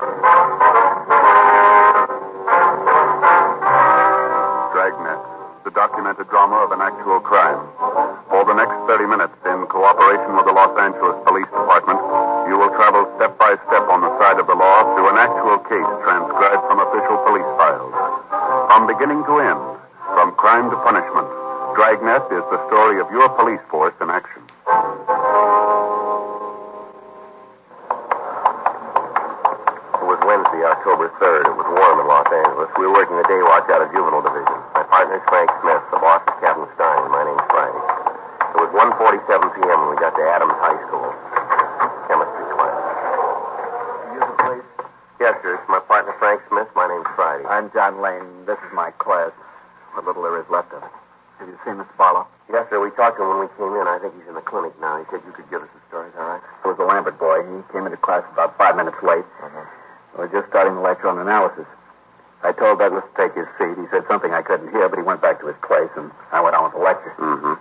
Dragnet, the documented drama of an actual crime. For the next 30 minutes, in cooperation with the Los Angeles Police Department, you will travel step by step on the side of the law through an actual case transcribed from official police files. From beginning to end, from crime to punishment, Dragnet is the story of your police force in action. It was Wednesday, October 3rd. It was warm in Los Angeles. We were working the day watch out of Juvenile Division. My partner's Frank Smith. The boss is Captain Stein. My name's Friday. It was 1:47 p.m. when we got to Adams High School. Chemistry class. You the police? Yes, sir. It's my partner, Frank Smith. My name's Friday. I'm John Lane. This is my class. What little there is left of it. Have you seen Mr. Barlow? Yes, sir. We talked to him when we came in. I think he's in the clinic now. He said you could give us the stories, all right? It was the Lambert boy. He came into class about 5 minutes late. We were just starting the lecture on analysis. I told Douglas to take his seat. He said something I couldn't hear, but he went back to his place, and I went on with the lecture. Mm-hmm.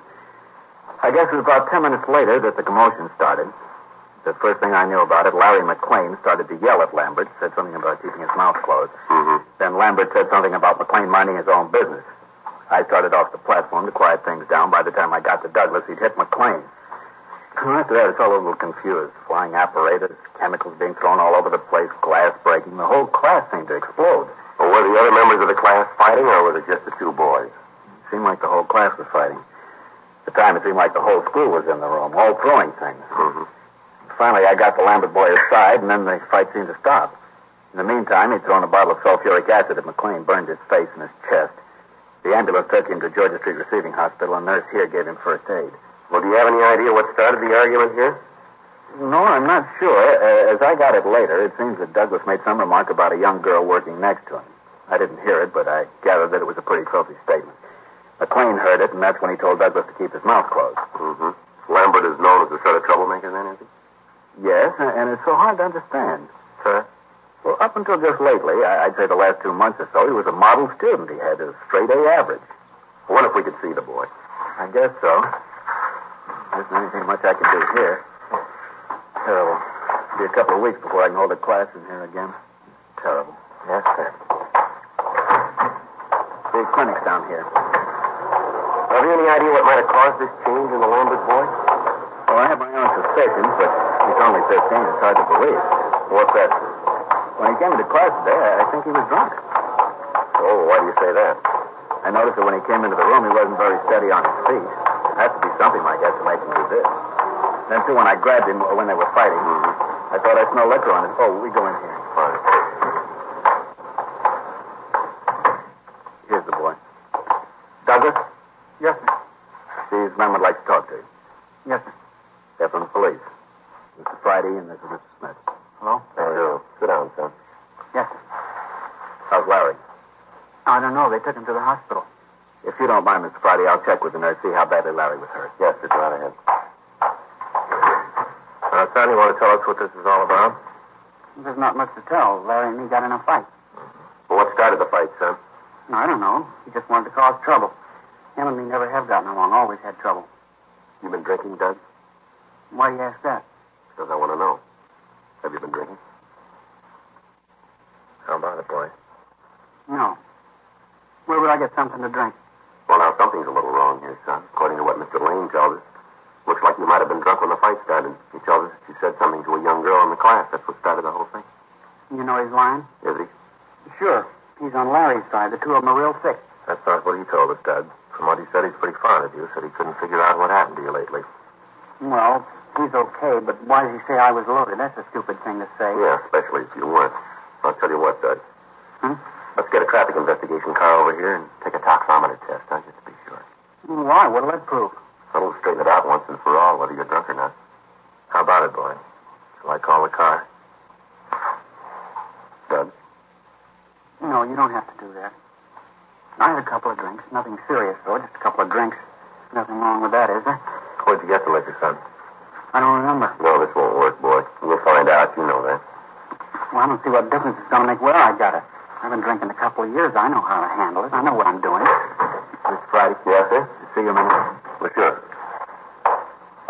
I guess it was about 10 minutes later that the commotion started. The first thing I knew about it, Larry McLean started to yell at Lambert, said something about keeping his mouth closed. Mm-hmm. Then Lambert said something about McLean minding his own business. I started off the platform to quiet things down. By the time I got to Douglas, he'd hit McLean. After that, it's all a little confused. Flying apparatus, chemicals being thrown all over the place, glass breaking. The whole class seemed to explode. Well, were the other members of the class fighting, or was it just the two boys? It seemed like the whole class was fighting. At the time, it seemed like the whole school was in the room, all throwing things. Mm-hmm. Finally, I got the Lambert boy aside, and then the fight seemed to stop. In the meantime, he'd thrown a bottle of sulfuric acid at McLean, burned his face and his chest. The ambulance took him to Georgia Street Receiving Hospital, and nurse here gave him first aid. Well, do you have any idea what started the argument here? No, I'm not sure. As I got it later, it seems that Douglas made some remark about a young girl working next to him. I didn't hear it, but I gathered that it was a pretty filthy statement. McLean heard it, and that's when he told Douglas to keep his mouth closed. Mm-hmm. Lambert is known as the sort of troublemaker, then, is he? Yes, and it's so hard to understand. Sir? Well, up until just lately, I'd say the last 2 months or so, he was a model student. He had a straight-A average. I wonder if we could see the boy. I guess so. There isn't anything much I can do here. Terrible. It'll be a couple of weeks before I can hold a class in here again. Terrible. Yes, sir. The clinic's down here. Have you any idea what might have caused this change in the Lambert boy? Well, I have my own suspicions, but he's only 15. It's hard to believe. What's that? When he came into class today, I think he was drunk. Oh, why do you say that? I noticed that when he came into the room, he wasn't very steady on his feet. It had to be something like that to make him do this. Then, too, when I grabbed him when they were fighting, I thought I smelled liquor on his... Oh, we go in here. Fine. Here's the boy. Douglas? Yes, sir. These men would like to talk to you. Yes, sir. They're from the police. Mr. Friday and this is Mr. Smith. Hello? Hello. Sit down, son. Yes, sir. How's Larry? I don't know. They took him to the hospital. If you don't mind, Mr. Friday, I'll check with the nurse, see how badly Larry was hurt. Yes, sir. Go right ahead. Son, you want to tell us what this is all about? There's not much to tell. Larry and me got in a fight. Well, what started the fight, son? I don't know. He just wanted to cause trouble. Him and me never have gotten along. Always had trouble. You been drinking, Doug? Why do you ask that? Because I want to know. Have you been drinking? How about it, boy? No. Where would I get something to drink? Well, now, something's a little wrong here, son. According to what Mr. Lane tells us. Looks like you might have been drunk when the fight started. He tells us that you said something to a young girl in the class. That's what started the whole thing. You know he's lying? Is he? Sure. He's on Larry's side. The two of them are real thick. That's not what he told us, Doug. From what he said, he's pretty fond of you. Said he couldn't figure out what happened to you lately. Well, he's okay, but why does he say I was loaded? That's a stupid thing to say. Yeah, especially if you weren't. I'll tell you what, Doug. Let's get a traffic investigation car over here and take a tachometer test, huh, just to be sure. Why? What'll that prove? That'll straighten it out once and for all, whether you're drunk or not. How about it, boy? Shall I call the car? Doug? No, you don't have to do that. I had a couple of drinks. Nothing serious, though. Just a couple of drinks. Nothing wrong with that, is there? Where'd you get the liquor, son? I don't remember. No, this won't work, boy. We'll find out. You know that. Well, I don't see what difference it's going to make where I got it. I've been drinking a couple of years. I know how to handle it. I know what I'm doing. Mr. Friday? Yes, sir? See you a minute. Well, sure.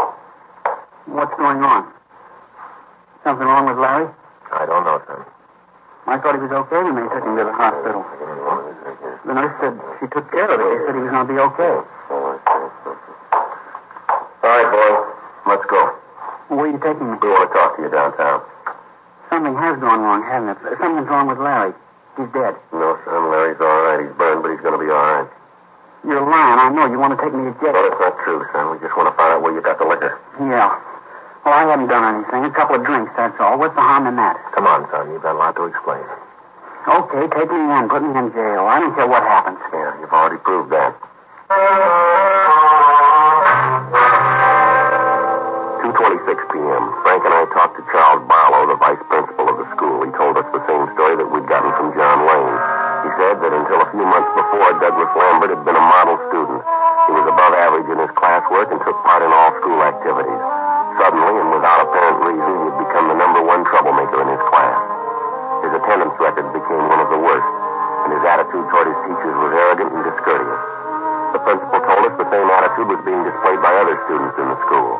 What's going on? Something wrong with Larry? I don't know, son. I thought he was okay when they took him to the hospital. The nurse said she took care of it. She said he was going to be okay. All right, boy. Let's go. Where are you taking me? We want to talk to you downtown. Something has gone wrong, hasn't it? Something's wrong with Larry. He's dead. No, son, Larry's all right. He's burned, but he's going to be all right. You're lying. I know. You want to take me to jail. Well, it's not true, son. We just want to find out where you got the liquor. Yeah. Well, I haven't done anything. A couple of drinks, that's all. What's the harm in that? Come on, son. You've got a lot to explain. Okay, take me in. Put me in jail. I don't care what happens. Yeah, you've already proved that. 2:26 p.m. Frank and I talked to Charles Barlow, the vice principal of the school. He told us the same story that we'd gotten from John Lane. He said that until a few months before, Douglas Lambert had been a model student. He was above average in his classwork and took part in all school activities. Suddenly, and without apparent reason, he had become the number one troublemaker in his class. His attendance record became one of the worst, and his attitude toward his teachers was arrogant and discourteous. The principal told us the same attitude was being displayed by other students in the school.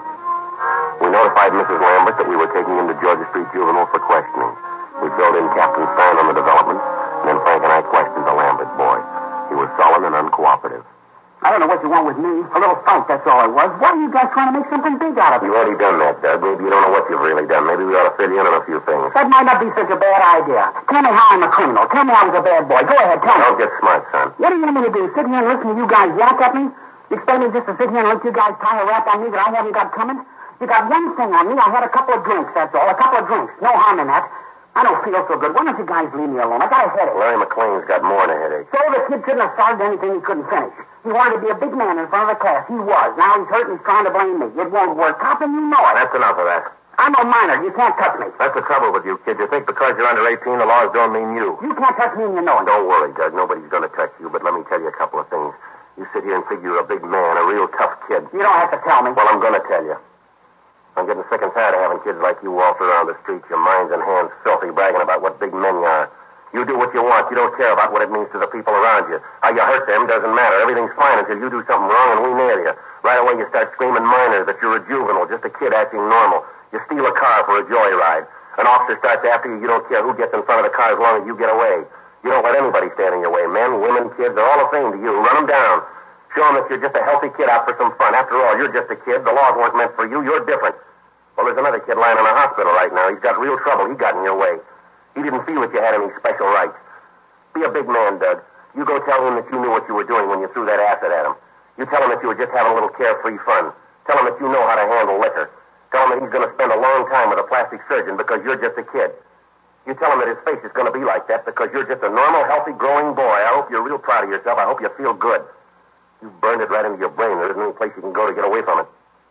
We notified Mrs. Lambert that we were taking him to Georgia Street Juvenile for questioning. We filled in Captain Stein on the development, and then Frank and I questioned the Lambert boy. He was sullen and uncooperative. I don't know what you want with me. A little fight, that's all it was. Why are you guys trying to make something big out of it? You've already done that, Doug. Maybe you don't know what you've really done. Maybe we ought to fill you in on a few things. That might not be such a bad idea. Tell me how I'm a criminal. Tell me I was a bad boy. Go ahead, tell me. Don't get smart, son. What do you want me to do? Sit here and listen to you guys yak at me? You expect me just to sit here and let you guys tie a rap on me that I haven't got coming? You got one thing on me. I had a couple of drinks, that's all. A couple of drinks. No harm in that. I don't feel so good. Why don't you guys leave me alone? I got a headache. Larry McLean's got more than a headache. So the kid couldn't have started anything he couldn't finish. He wanted to be a big man in front of the class. He was. Now he's hurt and he's trying to blame me. It won't work. Cop, and you know it. That's enough of that. I'm a minor. You can't touch me. That's the trouble with you, kid. You think because you're under 18, the laws don't mean you. You can't touch me and you know it. Don't worry, Doug. Nobody's going to touch you, but let me tell you a couple of things. You sit here and figure you're a big man, a real tough kid. You don't have to tell me. Well, I'm going to tell you. I'm getting sick and tired of having kids like you walk around the streets, your minds and hands filthy, bragging about what big men you are. You do what you want. You don't care about what it means to the people around you. How you hurt them doesn't matter. Everything's fine until you do something wrong and we nail you. Right away you start screaming minor, that you're a juvenile, just a kid acting normal. You steal a car for a joyride. An officer starts after you. You don't care who gets in front of the car as long as you get away. You don't let anybody stand in your way. Men, women, kids, they're all the same to you. Run them down. Show them that you're just a healthy kid out for some fun. After all, you're just a kid. The laws weren't meant for you. You're different. Well, there's another kid lying in a hospital right now. He's got real trouble. He got in your way. He didn't feel that you had any special rights. Be a big man, Doug. You go tell him that you knew what you were doing when you threw that acid at him. You tell him that you were just having a little carefree fun. Tell him that you know how to handle liquor. Tell him that he's going to spend a long time with a plastic surgeon because you're just a kid. You tell him that his face is going to be like that because you're just a normal, healthy, growing boy. I hope you're real proud of yourself. I hope you feel good. You burned it right into your brain. There isn't any place you can go to get away from it.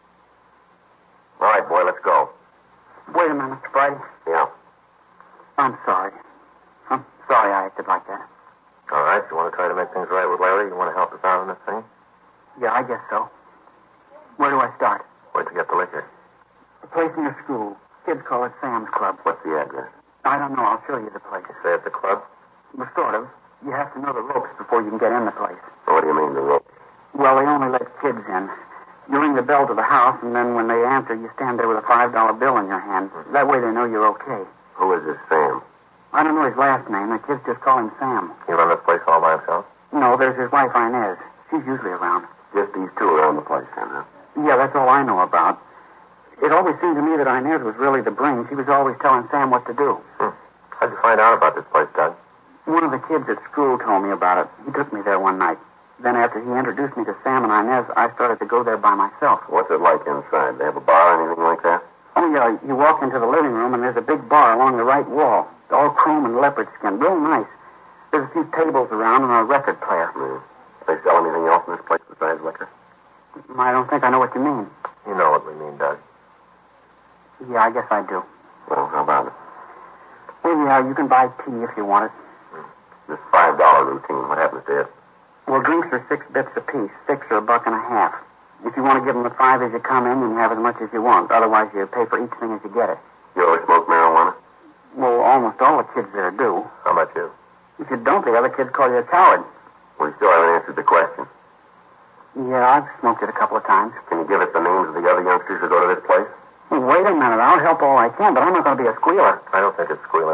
All right, boy, let's go. Wait a minute, Mr. Friday. Yeah. I'm sorry. I'm sorry I acted like that. All right, you want to try to make things right with Larry? You want to help us out on this thing? Yeah, I guess so. Where do I start? Where'd you get the liquor? A place near school. Kids call it Sam's Club. What's the address? I don't know. I'll show you the place. Say at the club? Well, sort of. You have to know the ropes before you can get in the place. What do you mean, the rope? Well, they only let kids in. You ring the bell to the house, and then when they answer, you stand there with a $5 bill in your hand. That way they know you're okay. Who is this Sam? I don't know his last name. The kids just call him Sam. He run this place all by himself? No, there's his wife, Inez. She's usually around. Just these two around the place, then, huh? Yeah, that's all I know about. It always seemed to me that Inez was really the brain. She was always telling Sam what to do. How'd you find out about this place, Doug? One of the kids at school told me about it. He took me there one night. Then after he introduced me to Sam and Inez, I started to go there by myself. What's it like inside? They have a bar or anything like that? Oh, yeah. You walk into the living room, and there's a big bar along the right wall. All chrome and leopard skin. Real nice. There's a few tables around and a record player. They sell anything else in this place besides liquor? I don't think I know what you mean. You know what we mean, Doug. Yeah, I guess I do. Well, how about it? Well, yeah, you can buy tea if you want it. This $5 routine, what happens to it? Well, drinks are 6 bits apiece. 6 or $1.50. If you want to give them the 5 as you come in, you can have as much as you want. Otherwise, you pay for each thing as you get it. You always smoke marijuana? Well, almost all the kids there do. How about you? If you don't, the other kids call you a coward. Well, you still haven't answered the question. Yeah, I've smoked it a couple of times. Can you give us the names of the other youngsters who go to this place? Well, wait a minute. I'll help all I can, but I'm not going to be a squealer. I don't think it's squealing, Doug.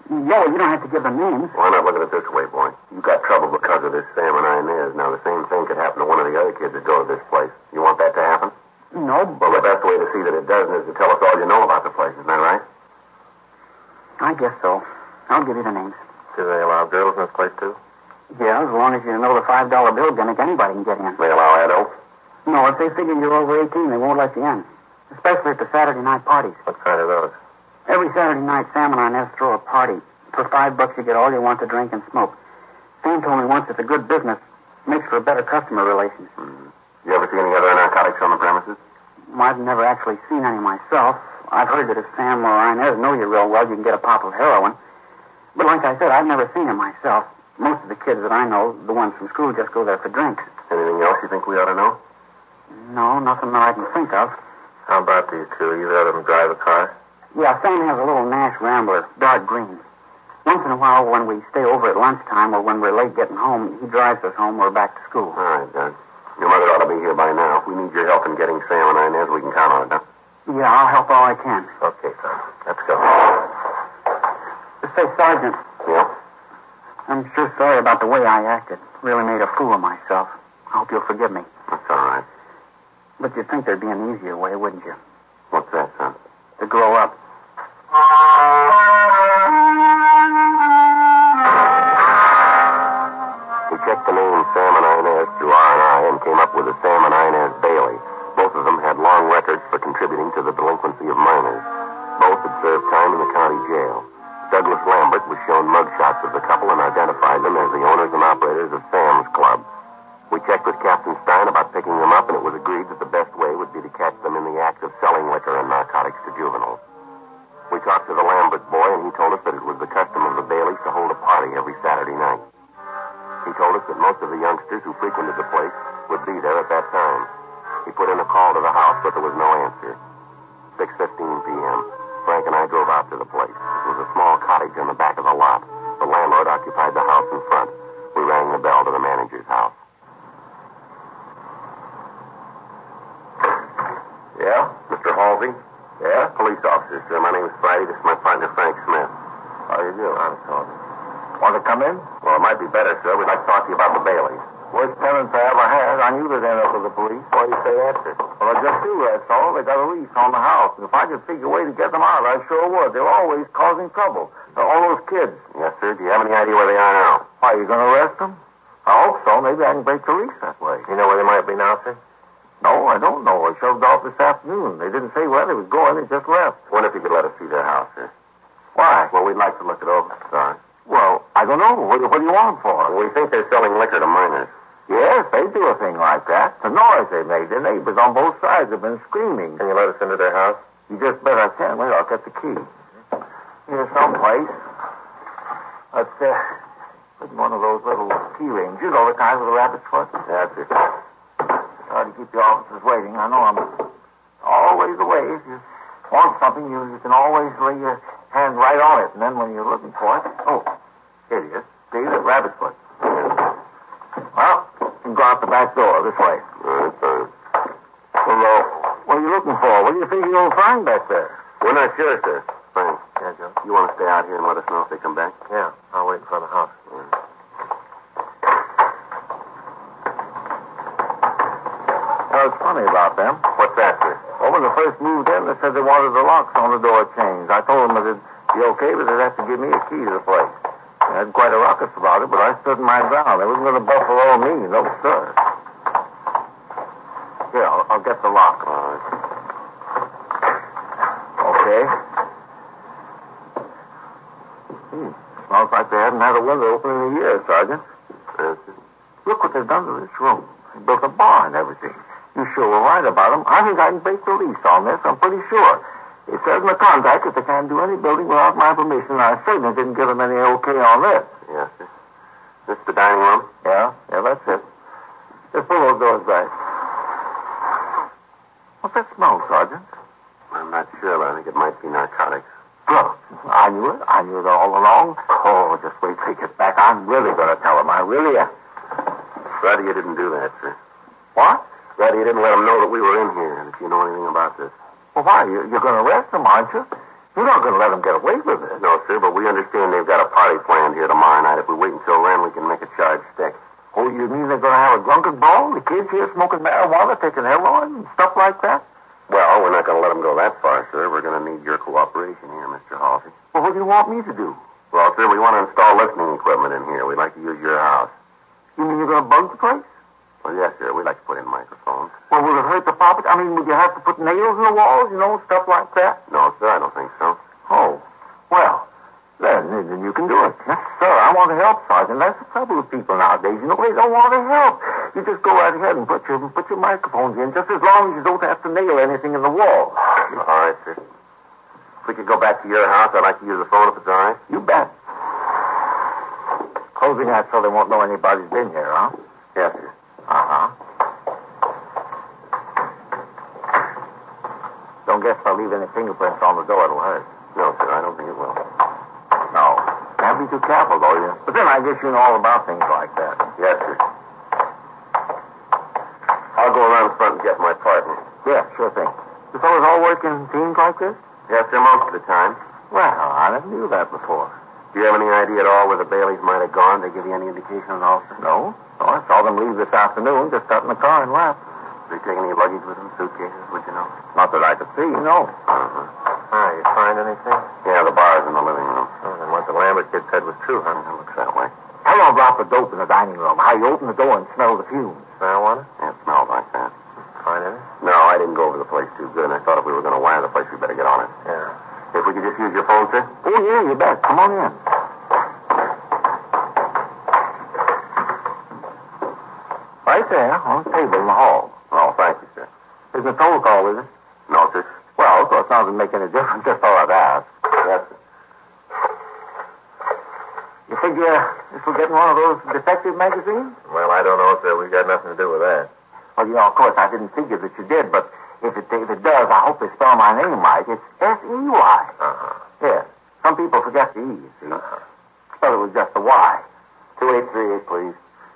Yeah, you don't have to give the names. Why not look at it this way, boy? You got trouble because of this Sam and Inez. Now, the same thing could happen to one of the other kids that go to this place. You want that to happen? No, Well, the best way to see that it doesn't is to tell us all you know about the place. Isn't that right? I guess so. I'll give you the names. Do they allow girls in this place, too? Yeah, as long as you know the $5 bill gimmick, anybody can get in. They allow adults? No, if they figure you're over 18, they won't let you in. Especially at the Saturday night parties. What kind of those? Every Saturday night, Sam and Inez throw a party. For $5, you get all you want to drink and smoke. Sam told me once it's a good business. Makes for better customer relations. Mm-hmm. You ever see any other narcotics on the premises? I've never actually seen any myself. I've heard that if Sam or Inez know you real well, you can get a pop of heroin. But like I said, I've never seen it myself. Most of the kids that I know, the ones from school, just go there for drinks. Anything else you think we ought to know? No, nothing that I can think of. How about these two? Either of them drive a car? Yeah, Sam has a little Nash Rambler, dark green. Once in a while, when we stay over at lunchtime or when we're late getting home, he drives us home or back to school. All right, Doug. Your mother ought to be here by now. If we need your help in getting Sam and Inez, we can count on it, huh? Yeah, I'll help all I can. Okay, son. Let's go. Say, Sergeant, Yeah? I'm sure sorry about the way I acted. Really made a fool of myself. I hope you'll forgive me. That's all right. But you'd think there'd be an easier way, wouldn't you? What's that, son? To grow up. We checked the name Sam and Inez through R&I and came up with a Sam and Inez Bailey. Both of them had long records for contributing to the delinquency of minors. Both had served time in the county jail. Douglas Lambert was shown mugshots of the couple and identified them as the owners and operators of Sam's Club. We checked with Captain Stein about picking them up, and it was agreed that the best way would be to catch them in the act of selling liquor and narcotics to juveniles. We talked to the Lambert boy, and he told us that it was the custom of the Baileys to hold a party every Saturday night. He told us that most of the youngsters who frequented the place would be there at that time. He put in a call to the house, but there was no answer. 6:15 p.m. Frank and I drove out to the place. It was a small cottage on the back of the lot. The landlord occupied the house in front. We rang the bell to the manager's house. Yeah? Mr. Halsey? Yeah? Police officer, sir. My name is Friday. This is my partner, Frank Smith. How do you do? How's it going? Want to come in? Well, it might be better, sir. We'd like to talk to you about the Baileys. Worst tenants I ever had. I knew they'd end up with the police. Why do you say that, sir? Well, I just do, that's all. They got a lease on the house. And if I could figure a way to get them out, I sure would. They're always causing trouble. All those kids. Yes, sir. Do you have any idea where they are now? Are you going to arrest them? I hope so. Maybe I can break the lease that way. You know where they might be now, sir? No, I don't know. They shoved off this afternoon. They didn't say where they was going. They just left. Wonder if you could let us see their house, sir. Why? Well, we'd like to look it over. Sorry. Well, I don't know. What do you want for? Well, we think they're selling liquor to minors. Yes, they do a thing like that. The noise they made, the neighbors on both sides have been screaming. Can you let us into their house? You just bet I can. Wait, I'll get the key. Here's someplace. It's one of those little key rings. You know the kind with the rabbit's foot? That's it. Sorry to keep the officers waiting. I know I'm always away. If you want something, you can always lay your hand right on it. And then when you're looking for it... Oh, here it is. See, the rabbit's foot. Well, you can go out the back door this way. Well, what are you looking for? What do you think you're going to find back there? We're not sure, sir. Frank. Yeah, Joe? You want to stay out here and let us know if they come back? Yeah, I'll wait in front of the house. Well, it's funny about them. What's that, sir? Well, when they first moved in, they said they wanted the locks on the door changed. I told them it'd be okay, but they'd have to give me a key to the place. They had quite a ruckus about it, but I stood my ground. They wasn't going to buffalo me. No, sir. Here, I'll get the lock. All right. Okay. Smells like they hadn't had a window open in a year, Sergeant. Look what they've done to this room. They built a bar and everything. You sure were right about them. I think I can break the lease on this. I'm pretty sure. It says in the contract that they can't do any building without my permission. I certainly didn't give them any okay on this. Yes, sir. This the dining room? Yeah, that's it. Just pull those doors back. What's that smell, Sergeant? I'm not sure, but I think it might be narcotics. Look, I knew it. I knew it all along. Oh, just wait till he gets back. I'm really going to tell him. I really am. Rather you didn't do that, sir. What? Rather you didn't let him know that we were in here, and if you know anything about this. Well, why? You're going to arrest him, aren't you? You're not going to let them get away with it. No, sir, but we understand they've got a party planned here tomorrow night. If we wait until then, we can make a charge stick. Oh, you mean they're going to have a drunken ball? The kids here smoking marijuana, taking heroin, and stuff like that? Well, we're not going to let them go that far, sir. We're going to need your cooperation here, Mr. Halsey. Well, what do you want me to do? Well, sir, we want to install listening equipment in here. We'd like to use your house. You mean you're going to bug the place? Well, yes, sir. We'd like to put in microphones. Well, will it hurt the property? I mean, would you have to put nails in the walls, stuff like that? No, sir, I don't think so. Oh, well, then you can do it. Yes, sir, I want to help, Sergeant. That's the trouble with people nowadays. They don't want to help. You just go right ahead and put your microphones in, just as long as you don't have to nail anything in the wall. All right, sir. If we could go back to your house, I'd like to use the phone if it's all right. You bet. Closing that so they won't know anybody's been here, huh? Yes, sir. Uh-huh. Don't guess if I leave any fingerprints on the door, it'll hurt. No, sir, I don't think it will. No. Can't be too careful, though, you. But then I guess you know all about things like that. Yes, sir. I'll go around front and get my partner. Yeah, sure thing. You fellas all work in teams like this? Yes, sir, most of the time. Well, I never knew that before. Do you have any idea at all where the Baileys might have gone? They give you any indication at all, sir? No. I saw them leave this afternoon, just got in the car and left. Did they take any luggage with them, suitcases, would you know? Not that I could see, no. You find anything? Yeah, the bar's in the living room. And what the Lambert kid said was true, huh? It looks that way. How long drop of dope in the dining room? How you open the door and smell the fumes? Marijuana? Yeah, it smelled like that. Find anything? No, I didn't go over the place too good, and I thought if we were going to wire the place, we'd better get on it. Yeah. If we could just use your phone, sir? Oh, yeah, you bet. Come on in. Right there, on the table in the hall. Oh, thank you, sir. Isn't a phone call, is it? No, sir. Well, of course, it doesn't make any difference. Just thought I'd ask. Yes, sir. You figure this will get in one of those detective magazines? Well, I don't know, sir. We've got nothing to do with that. Well, of course, I didn't figure that you did, but if it does, I hope they spell my name right. It's S-E-Y. Yes. Some people forget the E, you see. Thought it was just the Y. 2838, please.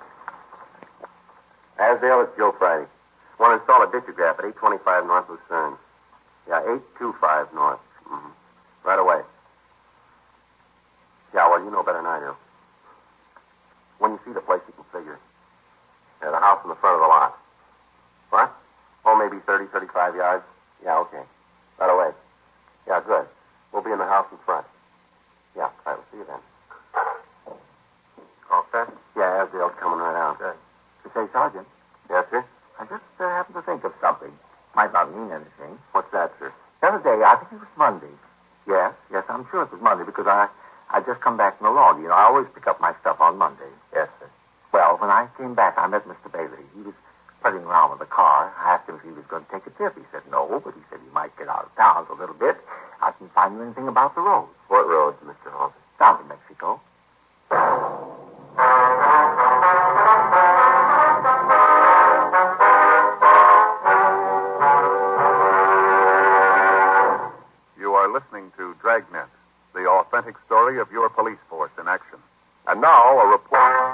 Asdale, it's Joe Friday. Want to install a ditchograph at 825 North Lucerne. Yeah, 825 North. Mm-hmm. Right away. Yeah, well, you know better than I do. When you see the place, you can figure. Yeah, the house in the front of the lot. What? Oh, maybe 30, 35 yards. Yeah, okay. Right away. Yeah, good. We'll be in the house in front. Yeah, all right, we'll see you then. All set? Yeah, Asdale's coming right out. Good. You say, Sergeant? Yes, sir? I just happened to think of something. Might not mean anything. What's that, sir? The other day, I think it was Monday. Yes, I'm sure it was Monday because I just come back from the law. I always pick up my stuff on Monday. Yes, sir. Well, when I came back, I met Mr. Bailey. He was putting around with the car. I asked him if he was going to take a trip. He said no, but he said he might get out of town for a little bit. I can find you anything about the roads. What roads, Mr. Halsey? Down to Mexico. You are listening to Dragnet, the authentic story of your police force in action. And now, a report.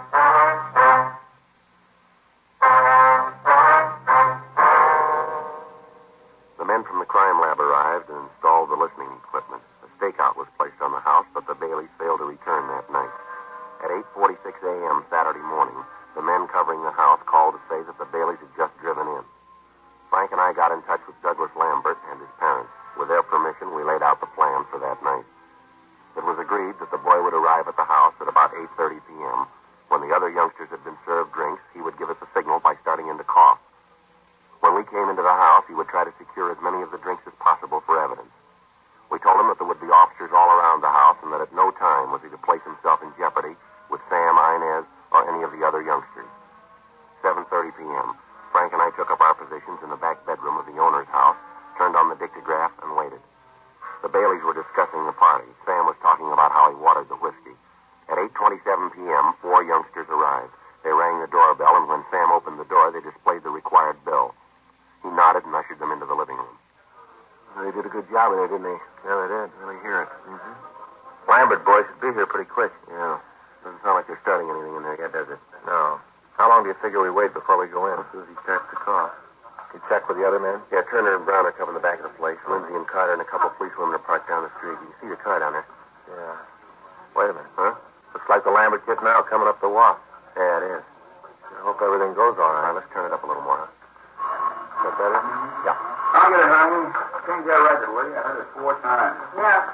The men from the crime lab arrived and installed the listening equipment. A stakeout was placed on the house, but the Baileys failed to return that night. At 8:46 a.m. Saturday morning, the men covering the house called to say that the Baileys had just driven in. Frank and I got in touch with Douglas Lambert and his parents. With their permission, we laid out the plan for that night. It was agreed that the boy would arrive at the house at about 8:30 p.m. When the other youngsters had been served drinks, he would give us a signal by starting in to cough. When we came into the house, he would try to secure as many of the drinks as possible for evidence. We told him that there would be officers all around the house and that at no time was he to place himself in jeopardy with Sam, Inez, or any of the other youngsters. 7:30 p.m. Frank and I took up our positions in the back bedroom of the owner's house, turned on the dictograph, and waited. The Baileys were discussing the party. Sam was talking about how he watered the whiskey. At 8:27 p.m., 4 youngsters arrived. They rang the doorbell, and when Sam opened the door, they displayed the required bill. He nodded and ushered them into the living room. They did a good job in there, didn't they? Yeah, they did. Really hear it. Mm-hmm. Lambert boys should be here pretty quick. Yeah. Doesn't sound like they're starting anything in there yet, does it? No. How long do you figure we wait before we go in? As soon as he starts to cough. You checked with the other men? Yeah, Turner and Brown are covering the back of the place. Lindsay and Carter and a couple of policewomen are parked down the street. You can see the car down there. Yeah. Wait a minute, huh? Looks like the Lambert kid now coming up the walk. Yeah, it is. I hope everything goes all right. Let's turn it up a little more, huh? Is that better? Yeah. I'll get it, honey. Change that record, will you? I heard it 4 times. Yeah.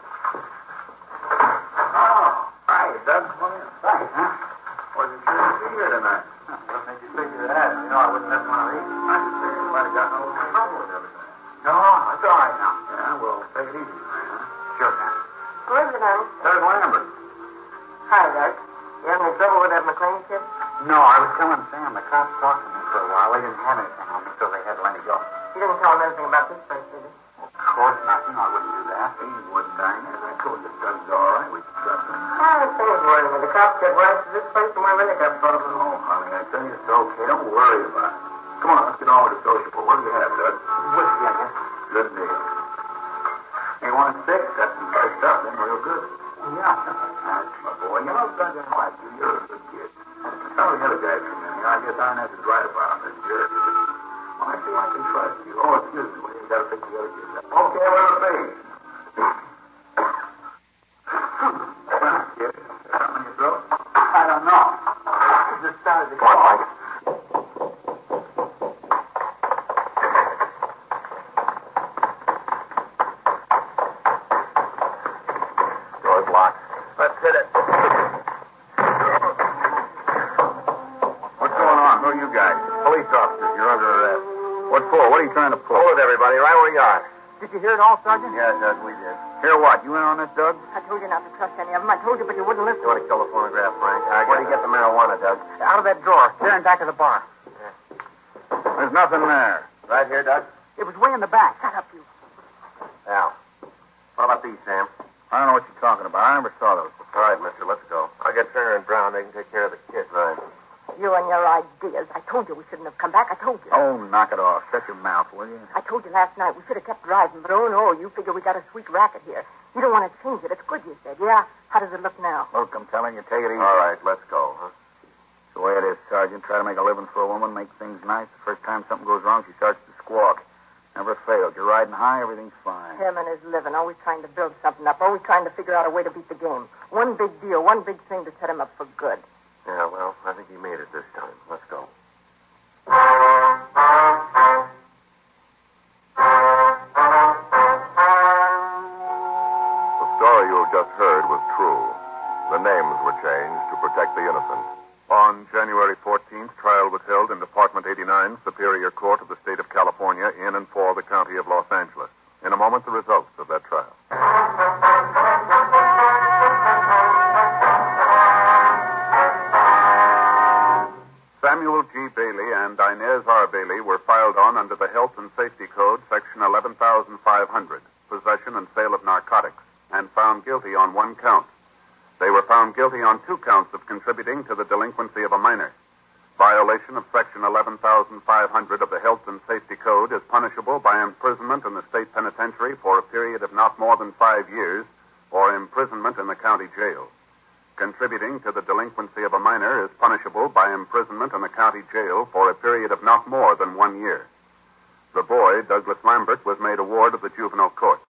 Oh, hi, Doug. Come in. Thanks, huh? Wasn't sure to see you tonight. What makes you figure that? You know, I wouldn't miss one of these. I just figured you might have gotten a little trouble with everything. No, it's all right now. Yeah, well, take it easy, huh? Sure, man. Who is it, honey? Doug Lambert. Hi, Doug. You having any trouble with that McLean kid? No, I was telling Sam the cops talked to me for a while. They didn't have anything on me, so they had to let me go. You didn't tell him anything about this place, did you? Of course not. You know I wouldn't do that. He wouldn't, Diane. I told you Doug's all right. We can trust him. I was worrying me. The cops get right to this place and we're really got trouble. Oh, honey, I tell you it's okay. Don't worry about it. Come on, let's get on with the sociable. What do you have, Doug? Whiskey, I guess. Good deal. You want 6? That's some fresh stuff, then real good. Yeah. That's my boy. You know, Doug, I like you. You're a good kid. Tell the other guys from in here. I guess Iron has it right about this jerk. Well, I feel I can trust you. Oh, excuse me. You got to pick the other kids up. Okay, well, please. Kid, something in your throat? I don't know. Just started to Come on, Mike. Door's locked. Let's hit it. What's going on? Who are you guys? Police officers, you're under arrest. What for? What are you trying to pull? Hold it, everybody, right where you are. Did you hear it all, Sergeant? Yeah, Doug, we did. Hear what? You in on this, Doug? I told you not to trust any of them. I told you, but you wouldn't listen. You want to kill the phonograph, Frank? Where do you get the marijuana, Doug? Out of that drawer, staring back of the bar. There's nothing there. Right here, Doug? It was way in the back. Shut up, you. Al. What about these, Sam? I don't know what you're talking about. I never saw those. All right, mister, let's go. I'll get Turner and Brown. They can take care of the kid. Right. You and your ideas. I told you we shouldn't have come back. I told you. Oh, knock it off. Shut your mouth, will you? I told you last night we should have kept driving, but oh no, you figure we got a sweet racket here. You don't want to change it. It's good, you said. Yeah? How does it look now? Look, I'm telling you, take it easy. All right, let's go, huh? It's the way it is, Sergeant. Try to make a living for a woman, make things nice. The first time something goes wrong, she starts to squawk. Never failed. You're riding high, everything's fine. Him and his living, always trying to build something up, always trying to figure out a way to beat the game. One big deal, one big thing to set him up for good. Yeah, well, I think he made it this time. Let's go. The story you have just heard was true. The names were changed to protect the innocent. On January 14th, trial was held in Department 89, Superior Court of the State of California, in and for the County of Los Angeles. In a moment, the results of that trial. Samuel G. Bailey and Inez R. Bailey were filed on under the Health and Safety Code, Section 11,500, possession and sale of narcotics, and found guilty on 1 count. They were found guilty on 2 counts of contributing to the delinquency of a minor. Violation of Section 11,500 of the Health and Safety Code is punishable by imprisonment in the state penitentiary for a period of not more than 5 years, or imprisonment in the county jail. Contributing to the delinquency of a minor is punishable by imprisonment in the county jail for a period of not more than 1 year. The boy, Douglas Lambert, was made a ward of the juvenile court.